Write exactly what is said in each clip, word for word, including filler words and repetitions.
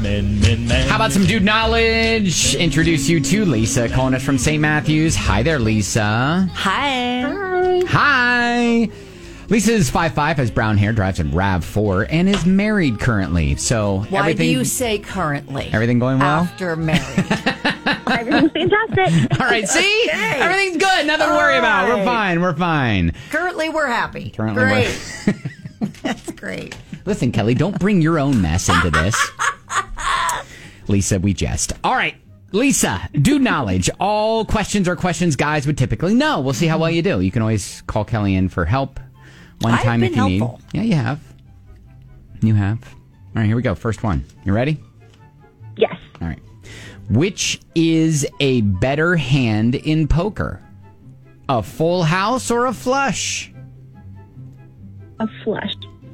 How about some dude knowledge? Introduce you to Lisa, calling us from Saint Matthews. Hi there, Lisa. Hi. Hi. Hi. Lisa is five five, has brown hair, drives a RAV four, and is married currently. So Why everything, do you say currently? Everything going well? After married. Everything's fantastic. All right, see? Okay. Everything's good. Nothing to worry All about. We're right. fine. We're fine. Currently, we're happy. Currently, great. That's great. Listen, Kelly, don't bring your own mess into this. Lisa, we jest. All right. Lisa, dude knowledge. All questions are questions guys would typically know. We'll see how well you do. You can always call Kelly in for help one I've time been if you helpful. need. Yeah, you have. You have. All right, here we go. First one. You ready? Yes. All right. Which is a better hand in poker? A full house or a flush? A flush.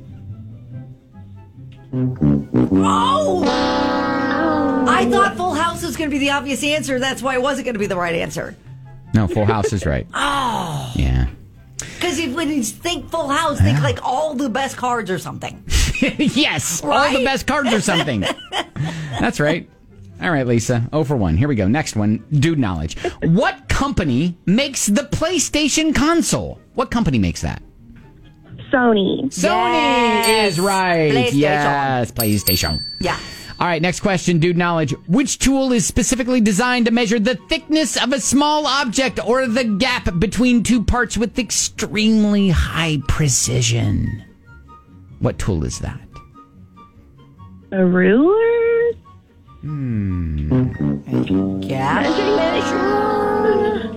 Oh! I thought full house was going to be the obvious answer. That's why it wasn't going to be the right answer. No, full house is right. Oh. Yeah. Because when you think full house, think like all the best cards or something. Yes. All Right? the best cards or something. That's right. All right, Lisa. oh for one. Here we go. Next one. Dude knowledge. What company makes the PlayStation console? What company makes that? Sony. Sony Yes. is right. PlayStation. Yes, PlayStation. Yeah. All right, next question, dude knowledge. Which tool is specifically designed to measure the thickness of a small object or the gap between two parts with extremely high precision? What tool is that? A ruler. Gap measure.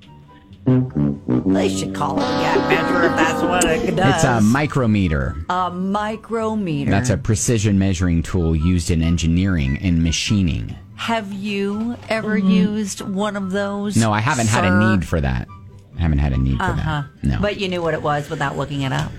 They should call it a gap measure if that's what it does. It's a micrometer. A micrometer. That's a precision measuring tool used in engineering and machining. Have you ever used one of those? No, I haven't had a sir? need for that. I haven't had a need for Uh-huh. that. No. But you knew what it was without looking it up.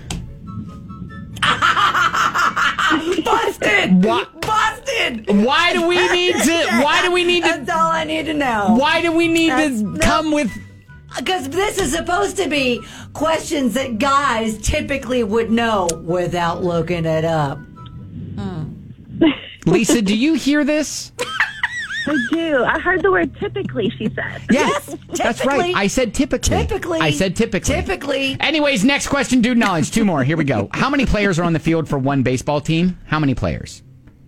Busted! What? Busted! Why do we need to? Why do we need to? That's all I need to know. Why do we need That's- to no. come with? Because this is supposed to be questions that guys typically would know without looking it up. Lisa, do you hear this? I do. I heard the word typically, she said. Yes, that's right. typically. I said typically. Typically. I said typically. Typically. Anyways, next question, dude knowledge. Two more. Here we go. How many players are on the field for one baseball team? How many players?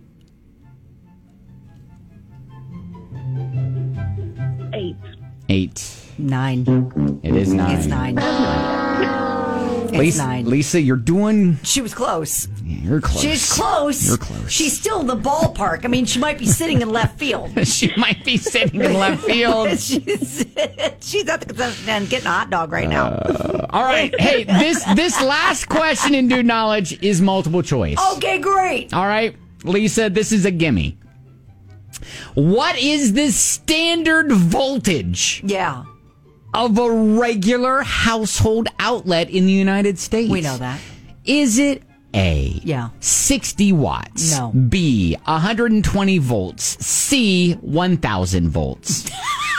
Eight. Eight. Nine. It is nine. It's nine. It's Lisa, nine. Lisa, you're doing. She was close. You're close. She's close. You're close. She's still in the ballpark. I mean, she might be sitting in left field. She might be sitting in left field. she's, she's at the concession stand getting a hot dog right now. All right. Hey, this this last question in dude knowledge is multiple choice. Okay, great. All right, Lisa, this is a gimme. What is the standard voltage Yeah, of a regular household outlet in the United States? we know that. Is it A, Yeah. sixty watts, No. B, one hundred twenty volts, C, one thousand volts?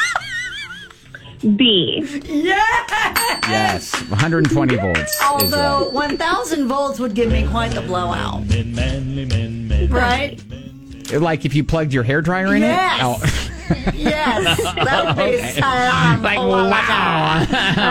B. Yes, one hundred twenty volts is Although right. one thousand volts would give me quite the blowout. Right? Like if you plugged your hairdryer in Yes. it? Oh. Yes. That would be Okay. um, Like, oh, wow.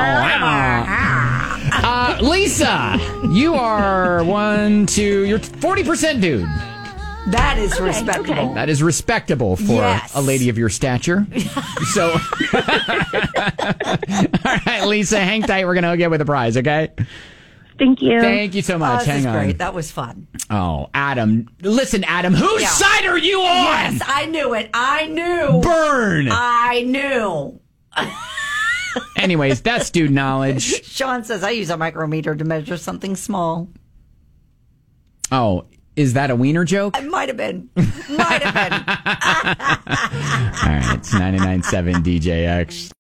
wow. Uh, Lisa, you are one, two, you're forty percent dude. That is Okay, respectable. okay. That is respectable for Yes. a lady of your stature. So, all right, Lisa, hang tight. We're going to get with the prize, okay? Thank you. Thank you so Oh, much. this hang is on. great. That was fun. Oh, Adam. Listen, Adam, whose Yeah. side are you on? Yes, I knew it. I knew. Burn. I knew. Anyways, that's dude knowledge. Sean says I use a micrometer to measure something small. Oh, is that a wiener joke? It might have been. Might have been. All right, it's ninety-nine point seven D J X.